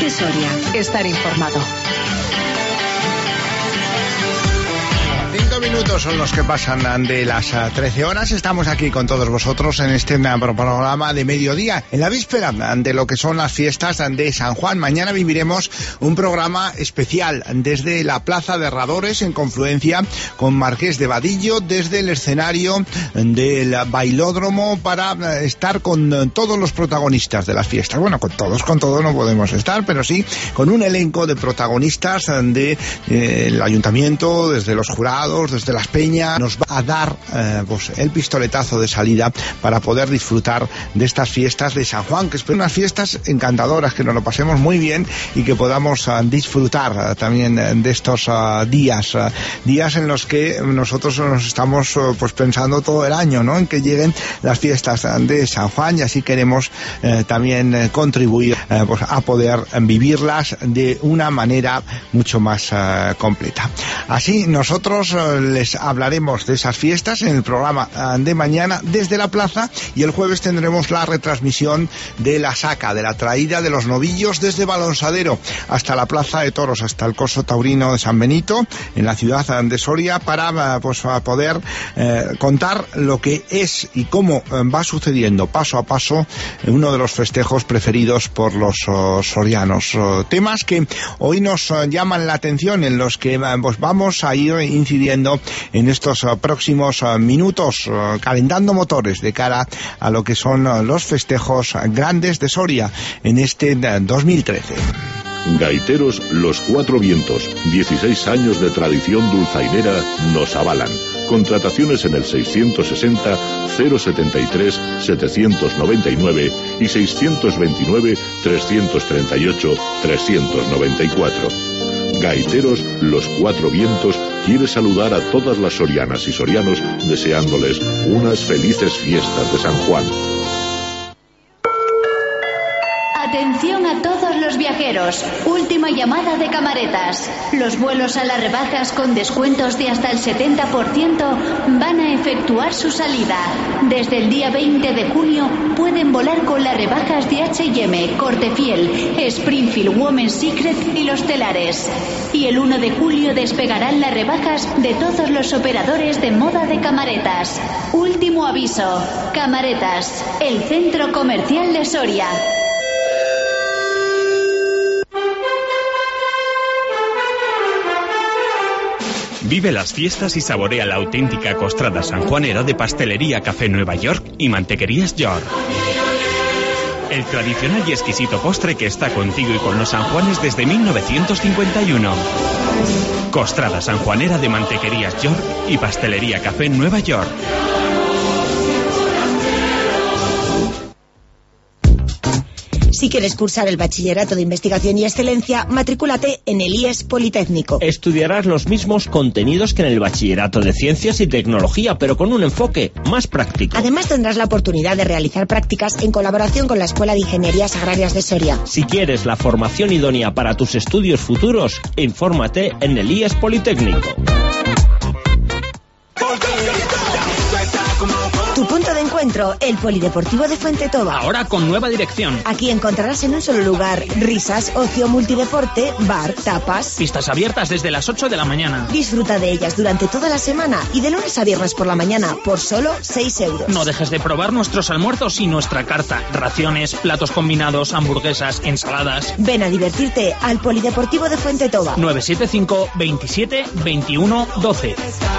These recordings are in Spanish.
de Soria. Estar informado. 5 minutos son los que pasan de las 13 horas. Estamos aquí con todos vosotros en este programa de mediodía, en la víspera de lo que son las fiestas de San Juan. Mañana viviremos un programa especial desde la Plaza de Herradores, en confluencia con Marqués de Vadillo, desde el escenario del bailódromo, para estar con todos los protagonistas de las fiestas. Bueno, con todos no podemos estar, pero sí con un elenco de protagonistas del ayuntamiento, desde los jurados, desde las peñas. Nos va a dar el pistoletazo de salida para poder disfrutar de estas fiestas de San Juan, que son unas fiestas encantadoras, que nos lo pasemos muy bien y que podamos disfrutar también de estos días en los que nosotros nos estamos pensando todo el año, ¿no?, en que lleguen las fiestas de San Juan, y así queremos también contribuir a poder vivirlas de una manera mucho más completa. Así nosotros les hablaremos de esas fiestas en el programa de mañana desde la plaza, y el jueves tendremos la retransmisión de la saca, de la traída de los novillos desde Balonsadero hasta la Plaza de Toros, hasta el Coso Taurino de San Benito, en la ciudad de Soria, para poder contar lo que es y cómo va sucediendo paso a paso uno de los festejos preferidos por los sorianos. Temas que hoy nos llaman la atención, en los que vamos a ir incidiendo en estos próximos minutos, calentando motores de cara a lo que son los festejos grandes de Soria en este 2013. Gaiteros Los Cuatro Vientos, 16 años de tradición dulzainera nos avalan. Contrataciones en el 660 073 799 y 629 338 394. Gaiteros Los Cuatro Vientos quiere saludar a todas las sorianas y sorianos, deseándoles unas felices fiestas de San Juan. Atención a todos los viajeros. Última llamada de Camaretas. Los vuelos a las rebajas con descuentos de hasta el 70% van a efectuar su salida. Desde el día 20 de junio pueden volar con las rebajas de H&M, Cortefiel, Springfield, Women's Secret y Los Telares. Y el 1 de julio despegarán las rebajas de todos los operadores de moda de Camaretas. Último aviso. Camaretas, el centro comercial de Soria. Vive las fiestas y saborea la auténtica costrada sanjuanera de Pastelería Café Nueva York y Mantequerías York. El tradicional y exquisito postre que está contigo y con los sanjuanes desde 1951. Costrada sanjuanera de Mantequerías York y Pastelería Café Nueva York. Si quieres cursar el Bachillerato de Investigación y Excelencia, matrículate en el IES Politécnico. Estudiarás los mismos contenidos que en el Bachillerato de Ciencias y Tecnología, pero con un enfoque más práctico. Además tendrás la oportunidad de realizar prácticas en colaboración con la Escuela de Ingenierías Agrarias de Soria. Si quieres la formación idónea para tus estudios futuros, infórmate en el IES Politécnico. Tu punto de encuentro, el Polideportivo de Fuentetova. Ahora con nueva dirección. Aquí encontrarás en un solo lugar risas, ocio, multideporte, bar, tapas. Pistas abiertas desde las 8 de la mañana. Disfruta de ellas durante toda la semana y de lunes a viernes por la mañana por solo 6 euros. No dejes de probar nuestros almuerzos y nuestra carta. Raciones, platos combinados, hamburguesas, ensaladas. Ven a divertirte al Polideportivo de Fuentetova. 975 27 21 12.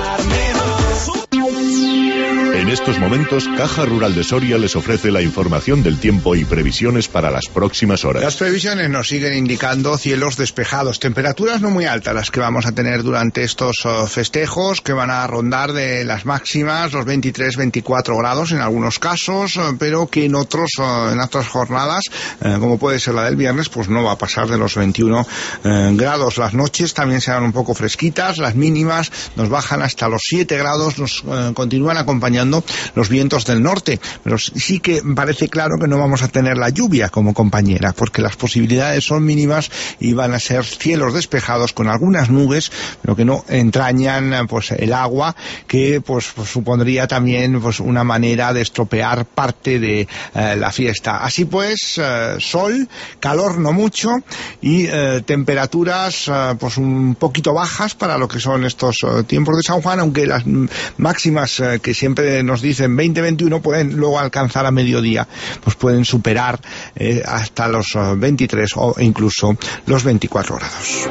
En estos momentos, Caja Rural de Soria les ofrece la información del tiempo y previsiones para las próximas horas. Las previsiones nos siguen indicando cielos despejados, temperaturas no muy altas las que vamos a tener durante estos festejos, que van a rondar de las máximas los 23-24 grados en algunos casos, pero que en otras jornadas, como puede ser la del viernes, pues no va a pasar de los 21 grados. Las noches también serán un poco fresquitas, las mínimas nos bajan hasta los 7 grados, nos continúan acompañando soplando los vientos del norte, pero sí que parece claro que no vamos a tener la lluvia como compañera, porque las posibilidades son mínimas y van a ser cielos despejados con algunas nubes, pero que no entrañan pues el agua, que pues supondría también pues una manera de estropear parte de la fiesta. Así pues, sol, calor no mucho y temperaturas pues un poquito bajas para lo que son estos tiempos de San Juan, aunque las máximas que siempre nos dicen 20-21 pueden luego alcanzar a mediodía, pues pueden superar hasta los 23 o incluso los 24 grados.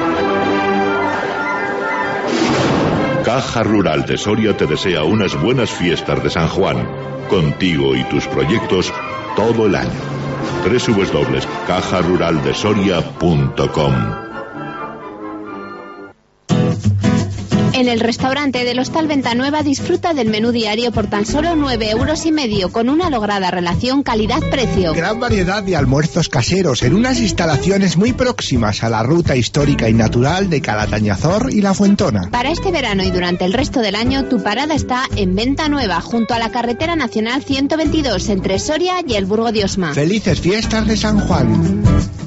Caja Rural de Soria te desea unas buenas fiestas de San Juan, contigo y tus proyectos todo el año. www.cajaruraldesoria.com. En el restaurante del Hostal Ventanueva disfruta del menú diario por tan solo 9,5 € con una lograda relación calidad-precio. Gran variedad de almuerzos caseros en unas instalaciones muy próximas a la ruta histórica y natural de Calatañazor y La Fuentona. Para este verano y durante el resto del año, tu parada está en Ventanueva, junto a la carretera nacional 122, entre Soria y el Burgo de Osma. Felices fiestas de San Juan.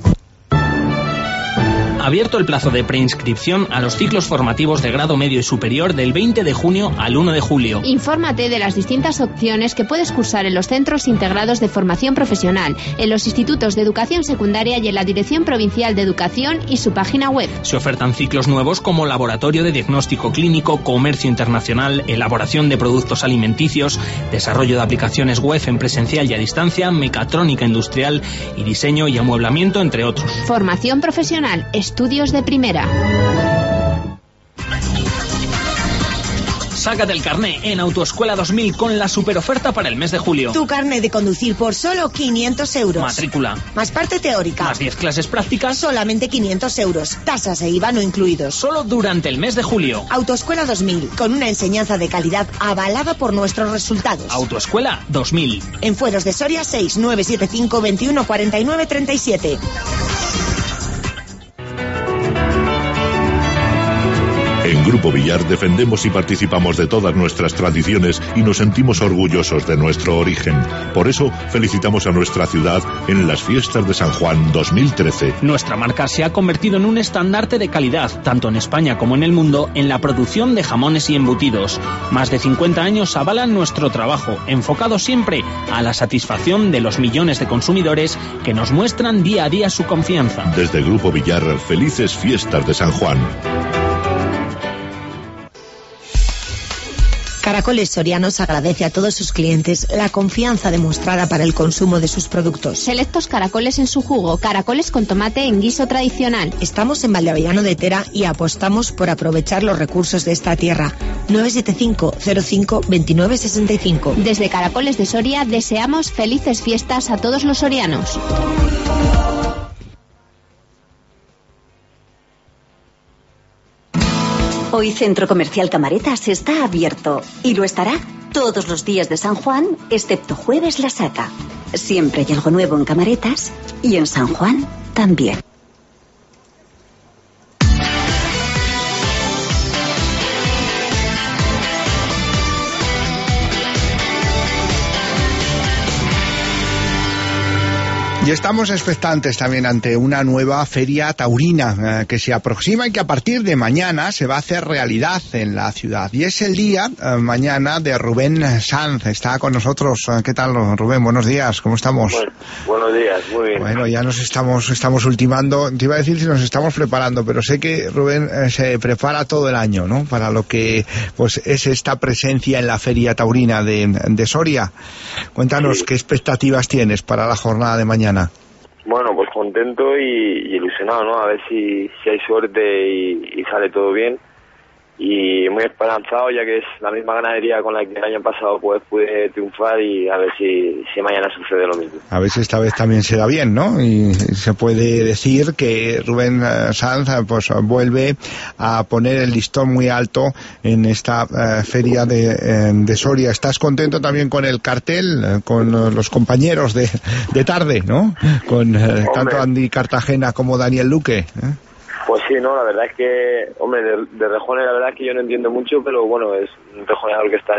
Abierto el plazo de preinscripción a los ciclos formativos de grado medio y superior del 20 de junio al 1 de julio. Infórmate de las distintas opciones que puedes cursar en los centros integrados de formación profesional, en los institutos de educación secundaria y en la Dirección Provincial de Educación y su página web. Se ofertan ciclos nuevos como laboratorio de diagnóstico clínico, comercio internacional, elaboración de productos alimenticios, desarrollo de aplicaciones web en presencial y a distancia, mecatrónica industrial y diseño y amueblamiento, entre otros. Formación profesional, estudios de primera. Sácate el carné en Autoescuela 2000 con la superoferta para el mes de julio. Tu carné de conducir por solo 500 €. Matrícula. Más parte teórica. Más 10 clases prácticas. Solamente 500 €. Tasas e IVA no incluidos. Solo durante el mes de julio. Autoescuela 2000, con una enseñanza de calidad avalada por nuestros resultados. Autoescuela 2000. En Fueros de Soria 6975 21 49 37. En Grupo Villar defendemos y participamos de todas nuestras tradiciones y nos sentimos orgullosos de nuestro origen. Por eso felicitamos a nuestra ciudad en las fiestas de San Juan 2013. Nuestra marca se ha convertido en un estandarte de calidad, tanto en España como en el mundo, en la producción de jamones y embutidos. Más de 50 años avalan nuestro trabajo, enfocado siempre a la satisfacción de los millones de consumidores que nos muestran día a día su confianza. Desde Grupo Villar, felices fiestas de San Juan. Caracoles Sorianos agradece a todos sus clientes la confianza demostrada para el consumo de sus productos. Selectos caracoles en su jugo, caracoles con tomate en guiso tradicional. Estamos en Valdeavellano de Tera y apostamos por aprovechar los recursos de esta tierra. 975 05 29 65. Desde Caracoles de Soria deseamos felices fiestas a todos los sorianos. Hoy Centro Comercial Camaretas está abierto y lo estará todos los días de San Juan, excepto jueves la saca. Siempre hay algo nuevo en Camaretas y en San Juan también. Y estamos expectantes también ante una nueva feria taurina que se aproxima y que a partir de mañana se va a hacer realidad en la ciudad. Y es el día mañana de Rubén Sanz. Está con nosotros. ¿Qué tal, Rubén? Buenos días. ¿Cómo estamos? Bueno, buenos días. Muy bien. Bueno, ya nos estamos ultimando. Te iba a decir si nos estamos preparando, pero sé que Rubén se prepara todo el año, ¿no? Para lo que pues es esta presencia en la feria taurina de Soria. Cuéntanos qué expectativas tienes para la jornada de mañana. Bueno, pues contento y ilusionado, ¿no? A ver si hay suerte y sale todo bien. Y muy esperanzado, ya que es la misma ganadería con la que el año pasado pues pude triunfar, y a ver si mañana sucede lo mismo. A ver si esta vez también se da bien, ¿no? Y se puede decir que Rubén Sanz pues vuelve a poner el listón muy alto en esta feria de Soria. ¿Estás contento también con el cartel, con los compañeros de tarde, ¿no? Con tanto Andy Cartagena como Daniel Luque, Pues sí, no, la verdad es que, hombre, de Rejones la verdad es que yo no entiendo mucho, pero bueno, es un rejoneador que está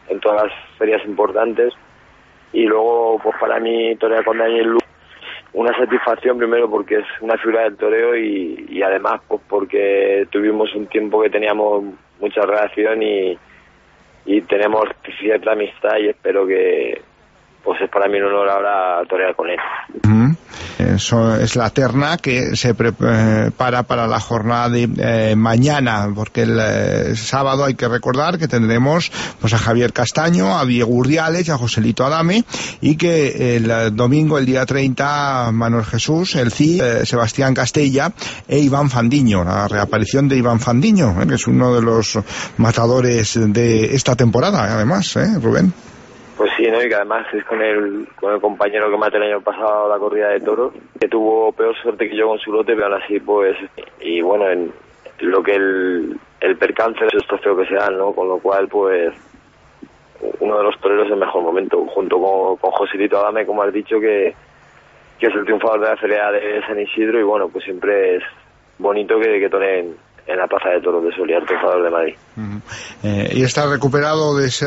en todas las ferias importantes. Y luego, pues para mí, torear con Daniel Lu, una satisfacción primero porque es una figura del toreo y además pues porque tuvimos un tiempo que teníamos mucha relación y tenemos cierta amistad y espero que pues es para mí un honor ahora torear con él. Eso es la terna que se prepara para la jornada de mañana, porque el sábado hay que recordar que tendremos pues a Javier Castaño, a Diego Urdiales y a Joselito Adame, y que el domingo, el día 30, Manuel Jesús, el Cid, Sebastián Castella e Iván Fandiño, la reaparición de Iván Fandiño, que es uno de los matadores de esta temporada, además, Rubén. Pues sí, ¿no? Y que además es con el compañero que mató el año pasado la corrida de toros, que tuvo peor suerte que yo con su lote, pero aún así, pues, y bueno, en lo que el percance de estos feos que se dan, ¿no? Con lo cual, pues, uno de los toreros es el mejor momento, junto con Joselito Adame, como has dicho, que es el triunfador de la feria de San Isidro, y bueno, pues siempre es bonito que toreen en la Plaza de Toros de Soria, el triunfador de Madrid. Y está recuperado de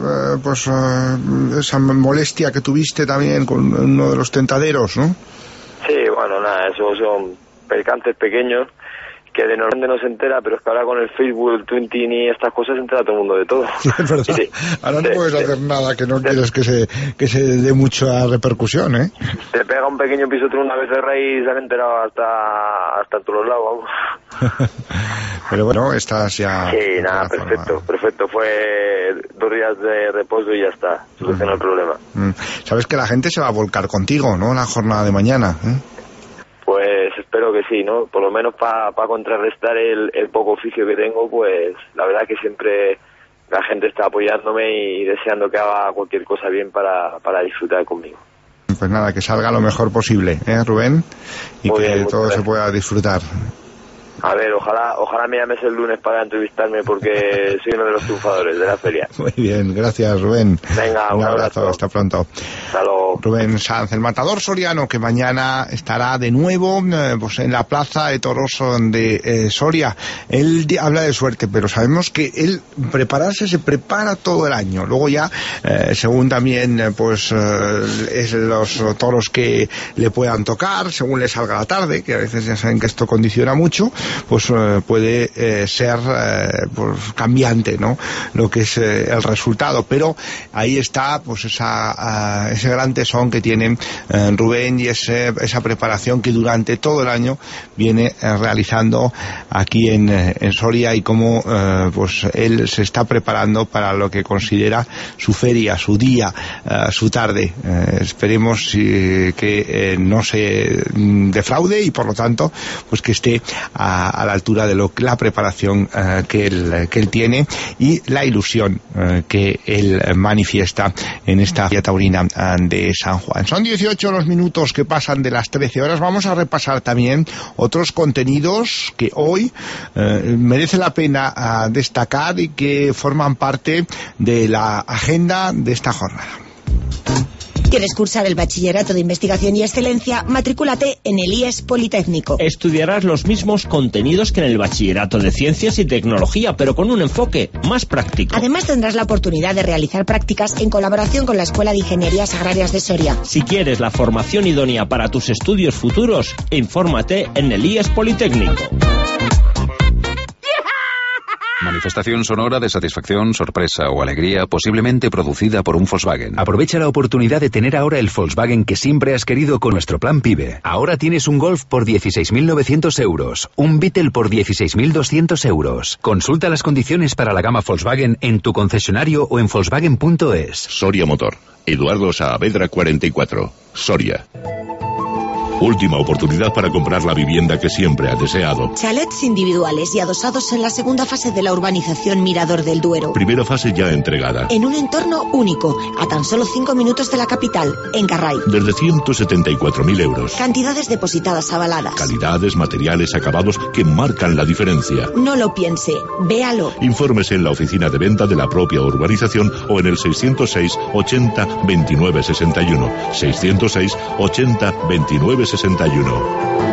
esa molestia que tuviste también con uno de los tentaderos, ¿no? Sí, bueno, nada, esos son percances pequeños que de normalmente no se entera, pero es que ahora con el Facebook, el Twitter y estas cosas se entera todo el mundo de todo. Sí, es verdad. Sí, ahora no puedes hacer nada que no quieres que se dé mucha repercusión, ¿eh? Te pega un pequeño pisotón una vez de rey y se han enterado hasta en todos los lados, vamos. Pero bueno, estás ya... Sí, nada, perfecto. Fue 2 días de reposo y ya está, solucionó el problema. Sabes que la gente se va a volcar contigo, ¿no? La jornada de mañana, Pues espero que sí, ¿no? Por lo menos para contrarrestar el poco oficio que tengo, pues la verdad que siempre la gente está apoyándome y deseando que haga cualquier cosa bien para disfrutar conmigo. Pues nada, que salga lo mejor posible, Rubén, y muy que bien, todo se pueda disfrutar. A ver, ojalá me llames el lunes para entrevistarme porque soy uno de los triunfadores de la feria. Muy bien, gracias Rubén. Venga, un abrazo. Hasta pronto. Hasta luego. Rubén Sanz, el matador soriano, que mañana estará de nuevo pues en la Plaza de Toros de Soria. Él habla de suerte, pero sabemos que él se prepara todo el año. Luego ya, según también pues es los toros que le puedan tocar, según le salga la tarde, que a veces ya saben que esto condiciona mucho, pues puede ser pues cambiante, ¿no? Lo que es el resultado, pero ahí está pues ese gran tesón que tiene Rubén y esa preparación que durante todo el año viene realizando aquí en Soria, y cómo pues él se está preparando para lo que considera su feria, su día, su tarde. Esperemos que no se defraude y por lo tanto pues que esté a la altura de la preparación que él tiene y la ilusión que él manifiesta en esta feria taurina de San Juan. Son 18 los minutos que pasan de las 13 horas. Vamos a repasar también otros contenidos que hoy merece la pena destacar y que forman parte de la agenda de esta jornada. ¿Quieres cursar el Bachillerato de Investigación y Excelencia? Matrículate en el IES Politécnico. Estudiarás los mismos contenidos que en el Bachillerato de Ciencias y Tecnología, pero con un enfoque más práctico. Además tendrás la oportunidad de realizar prácticas en colaboración con la Escuela de Ingenierías Agrarias de Soria. Si quieres la formación idónea para tus estudios futuros, infórmate en el IES Politécnico. Manifestación sonora de satisfacción, sorpresa o alegría, posiblemente producida por un Volkswagen. Aprovecha la oportunidad de tener ahora el Volkswagen que siempre has querido con nuestro plan PIBE. Ahora tienes un Golf por 16.900 euros, un Beetle por 16.200 euros. Consulta las condiciones para la gama Volkswagen en tu concesionario o en Volkswagen.es. Soria Motor. Eduardo Saavedra 44. Soria. Última oportunidad para comprar la vivienda que siempre has deseado. Chalets individuales y adosados en la segunda fase de la urbanización Mirador del Duero. Primera fase ya entregada. En un entorno único, a tan solo 5 minutos de la capital, en Carray. Desde 174.000 euros. Cantidades depositadas avaladas. Calidades, materiales, acabados que marcan la diferencia. No lo piense, véalo. Infórmese en la oficina de venta de la propia urbanización o en el 606 80 29 61. 606 80 29 61.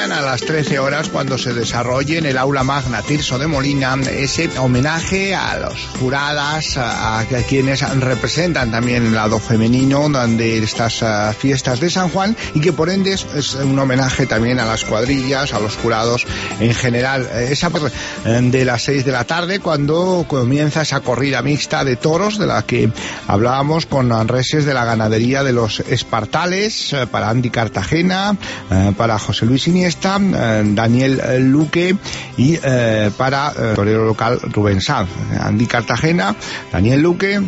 mañana a las 13 horas cuando se desarrolle en el Aula Magna Tirso de Molina ese homenaje a los juradas, a quienes representan también el lado femenino de estas fiestas de San Juan, y que por ende es un homenaje también a las cuadrillas, a los jurados en general. Esa de las 6 de la tarde cuando comienza esa corrida mixta de toros de la que hablábamos, con reses de la ganadería de los Espartales, para Andy Cartagena, para José Luis Iniesta, Daniel Luque y para torero local Rubén Sanz. Andy Cartagena, Daniel Luque,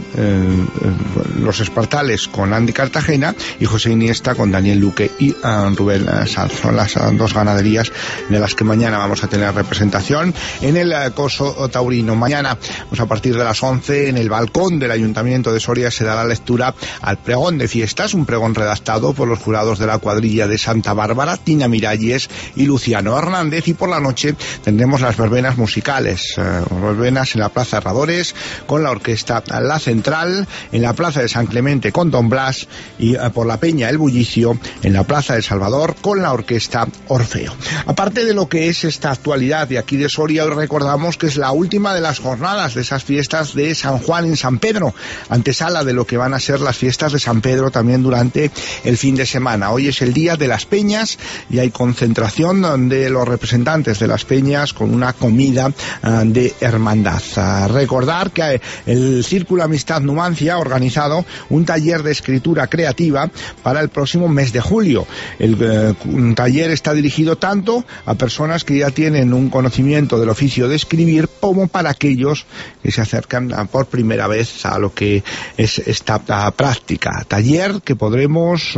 los Espartales con Andy Cartagena y José Iniesta con Daniel Luque y Rubén Sanz. Son las dos ganaderías de las que mañana vamos a tener representación en el coso taurino. Mañana, pues a partir de las 11, en el balcón del Ayuntamiento de Soria se dará lectura al pregón de fiestas, un pregón redactado por los jurados de la cuadrilla de Santa Bárbara, Tina Miralles y Luciano Hernández, y por la noche tendremos las verbenas musicales, verbenas en la Plaza Herradores con la orquesta La Central, en la Plaza de San Clemente con Don Blas y por la Peña El Bullicio en la Plaza de Salvador con la orquesta Orfeo. Aparte de lo que es esta actualidad de aquí de Soria, hoy recordamos que es la última de las jornadas de esas fiestas de San Juan en San Pedro, antesala de lo que van a ser las fiestas de San Pedro también durante el fin de semana. Hoy es el día de las peñas y hay concentración de los representantes de las peñas con una comida de hermandad. Recordar que el Círculo Amistad Numancia ha organizado un taller de escritura creativa para el próximo mes de julio. El taller está dirigido tanto a personas que ya tienen un conocimiento del oficio de escribir como para aquellos que se acercan por primera vez a lo que es esta práctica. Taller que podremos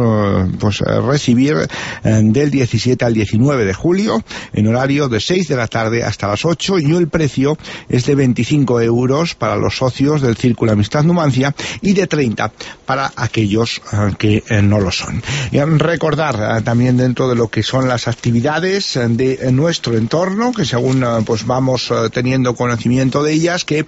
recibir del 17 al 19 de julio en horario de 6 de la tarde hasta las 8, y el precio es de 25 euros para los socios del Círculo Amistad Numancia y de 30 para aquellos que no lo son. Y recordar también dentro de lo que son las actividades de nuestro entorno, que según vamos teniendo conocimiento de ellas, que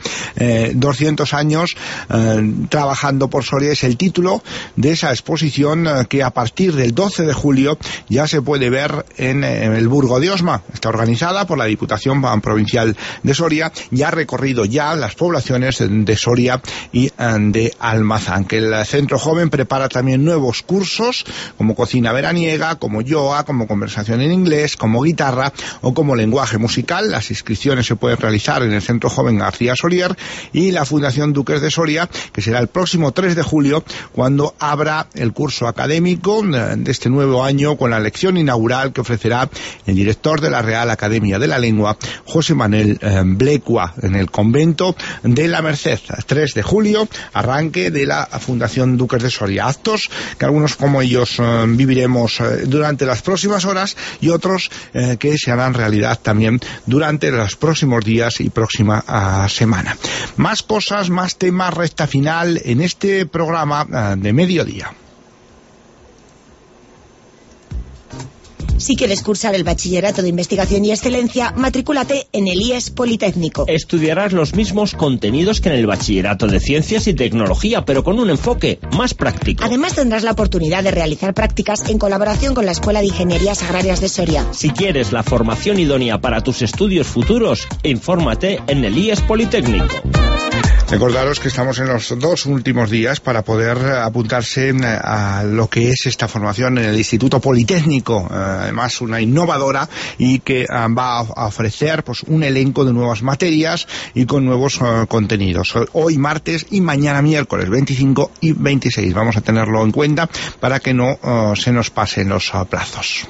200 años trabajando por Soria es el título de esa exposición que a partir del 12 de julio ya se puede ver en el Burgo de Osma. Está organizada por la Diputación Provincial de Soria y ha recorrido ya las poblaciones de Soria y de Almazán. Que el Centro Joven prepara también nuevos cursos como cocina veraniega, como yoga, como conversación en inglés, como guitarra o como lenguaje musical. Las inscripciones se pueden realizar en el Centro Joven García Solier y la Fundación Duques de Soria, que será el próximo 3 de julio cuando abra el curso académico de este nuevo año con la lección inaugural que ofrecerá el director de la Real Academia de la Lengua, José Manuel Blecua, en el convento de la Merced. 3 de julio, arranque de la Fundación Duques de Soria. Actos que algunos como ellos viviremos durante las próximas horas y otros que se harán realidad también durante los próximos días y próxima semana. Más cosas, más temas, recta final en este programa de mediodía. Si quieres cursar el Bachillerato de Investigación y Excelencia, matrículate en el IES Politécnico. Estudiarás los mismos contenidos que en el Bachillerato de Ciencias y Tecnología, pero con un enfoque más práctico. Además tendrás la oportunidad de realizar prácticas en colaboración con la Escuela de Ingenierías Agrarias de Soria. Si quieres la formación idónea para tus estudios futuros, infórmate en el IES Politécnico. Recordaros que estamos en los 2 últimos días para poder apuntarse a lo que es esta formación en el Instituto Politécnico, además una innovadora y que va a ofrecer un elenco de nuevas materias y con nuevos contenidos. Hoy martes y mañana miércoles 25 y 26. Vamos a tenerlo en cuenta para que no se nos pasen los plazos.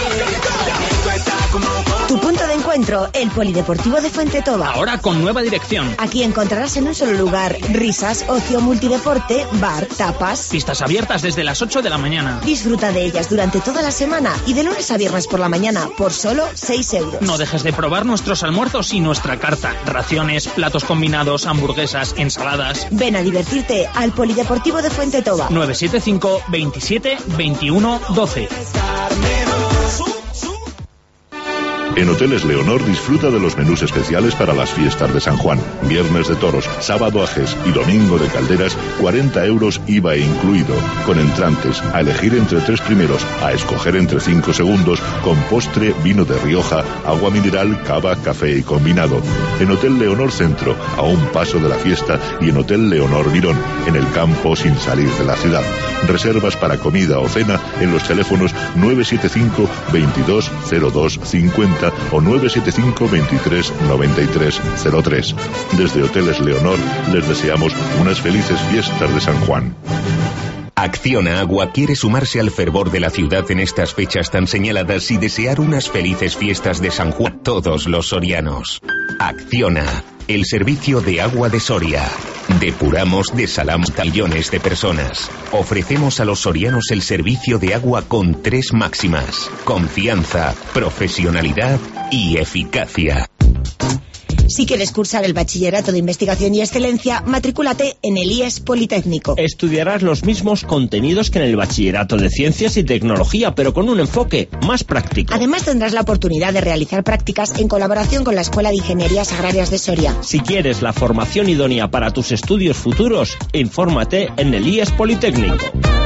Tu punto de encuentro, el Polideportivo de Fuentetova. Ahora con nueva dirección. Aquí encontrarás en un solo lugar risas, ocio, multideporte, bar, tapas. Pistas abiertas desde las 8 de la mañana. Disfruta de ellas durante toda la semana y de lunes a viernes por la mañana por solo 6 euros. No dejes de probar nuestros almuerzos y nuestra carta. Raciones, platos combinados, hamburguesas, ensaladas. Ven a divertirte al Polideportivo de Fuentetova. 975 27 21 12. En Hoteles Leonor disfruta de los menús especiales para las fiestas de San Juan. Viernes de toros, sábado ajes y domingo de calderas, 40 euros IVA incluido. Con entrantes, a elegir entre 3 primeros, a escoger entre 5 segundos, con postre, vino de Rioja, agua mineral, cava, café y combinado. En Hotel Leonor Centro, a un paso de la fiesta, y en Hotel Leonor Virón, en el campo sin salir de la ciudad. Reservas para comida o cena en los teléfonos 975 22 02 50 o 975 23 93 03. Desde Hoteles Leonor les deseamos unas felices fiestas de San Juan. Acciona Agua quiere sumarse al fervor de la ciudad en estas fechas tan señaladas y desear unas felices fiestas de San Juan a todos los sorianos. Acciona, el servicio de agua de Soria. Depuramos, desalamos a millones de personas. Ofrecemos a los sorianos el servicio de agua con 3 máximas: confianza, profesionalidad y eficacia. Si quieres cursar el Bachillerato de Investigación y Excelencia, matrículate en el IES Politécnico. Estudiarás los mismos contenidos que en el Bachillerato de Ciencias y Tecnología, pero con un enfoque más práctico. Además, tendrás la oportunidad de realizar prácticas en colaboración con la Escuela de Ingenierías Agrarias de Soria. Si quieres la formación idónea para tus estudios futuros, infórmate en el IES Politécnico.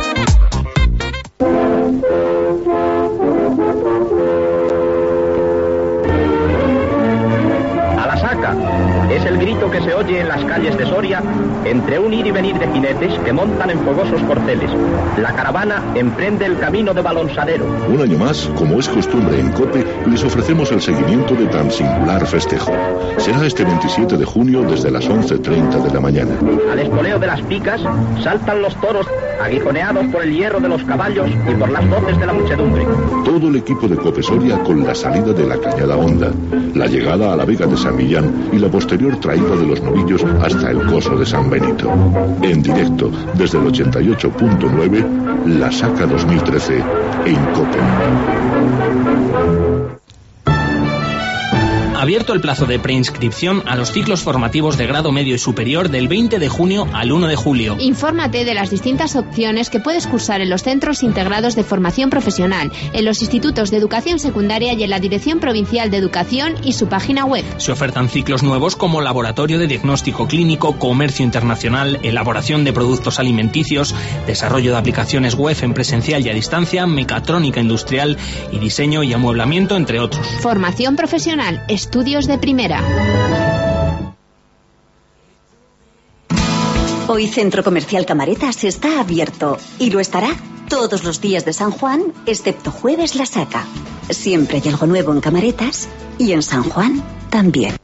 Es el grito que se oye en las calles de Soria entre un ir y venir de jinetes que montan en fogosos corceles. La caravana emprende el camino de Balonsadero. Un año más, como es costumbre en COPE, les ofrecemos el seguimiento de tan singular festejo. Será este 27 de junio desde las 11:30 de la mañana. Al espoleo de las picas saltan los toros, aguijoneados por el hierro de los caballos y por las voces de la muchedumbre. Todo el equipo de COPE Soria con la salida de la Cañada Honda, la llegada a la Vega de San Millán y la posterior traída de los novillos hasta el Coso de San Benito. En directo, desde el 88.9, La Saca 2013, en COPE. Abierto el plazo de preinscripción a los ciclos formativos de grado medio y superior del 20 de junio al 1 de julio. Infórmate de las distintas opciones que puedes cursar en los centros integrados de formación profesional, en los institutos de educación secundaria y en la Dirección Provincial de Educación y su página web. Se ofertan ciclos nuevos como laboratorio de diagnóstico clínico, comercio internacional, elaboración de productos alimenticios, desarrollo de aplicaciones web en presencial y a distancia, mecatrónica industrial y diseño y amueblamiento, entre otros. Formación profesional, estudios de primera. Hoy Centro Comercial Camaretas está abierto y lo estará todos los días de San Juan, excepto jueves La Saca. Siempre hay algo nuevo en Camaretas y en San Juan también.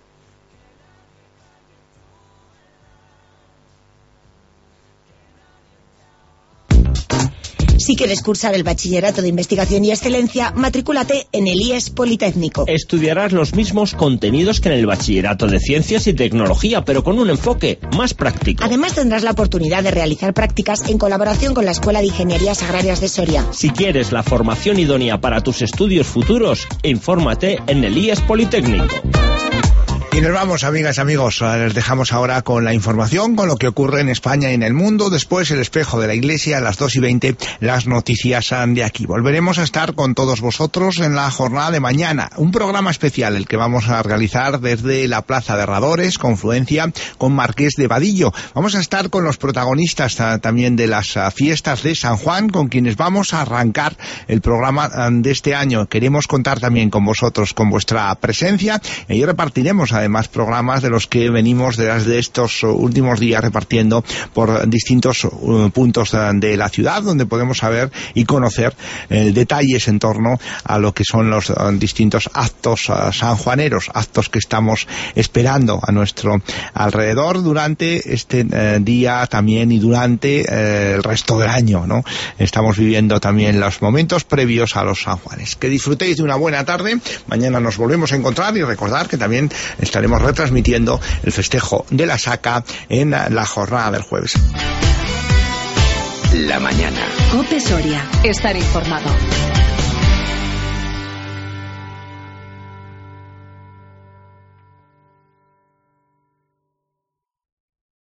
Si quieres cursar el Bachillerato de Investigación y Excelencia, matrículate en el IES Politécnico. Estudiarás los mismos contenidos que en el Bachillerato de Ciencias y Tecnología, pero con un enfoque más práctico. Además, tendrás la oportunidad de realizar prácticas en colaboración con la Escuela de Ingenierías Agrarias de Soria. Si quieres la formación idónea para tus estudios futuros, infórmate en el IES Politécnico. Y nos vamos, amigas y amigos. Les dejamos ahora con la información, con lo que ocurre en España y en el mundo. Después el espejo de la Iglesia, a las 2:20, las noticias de aquí. Volveremos a estar con todos vosotros en la jornada de mañana. Un programa especial, el que vamos a realizar desde la Plaza de Herradores, confluencia con Marqués de Vadillo. Vamos a estar con los protagonistas también de las fiestas de San Juan, con quienes vamos a arrancar el programa de este año. Queremos contar también con vosotros, con vuestra presencia, y ahí repartiremos además programas de los que venimos de estos últimos días repartiendo por distintos puntos de la ciudad, donde podemos saber y conocer detalles en torno a lo que son los distintos actos sanjuaneros, actos que estamos esperando a nuestro alrededor durante este día también y durante el resto del año, ¿no? Estamos viviendo también los momentos previos a los San Juanes. Que disfrutéis de una buena tarde. Mañana nos volvemos a encontrar y recordar que también estaremos retransmitiendo el festejo de la Saca en la jornada del jueves. La mañana. COPE Soria. Estar informado.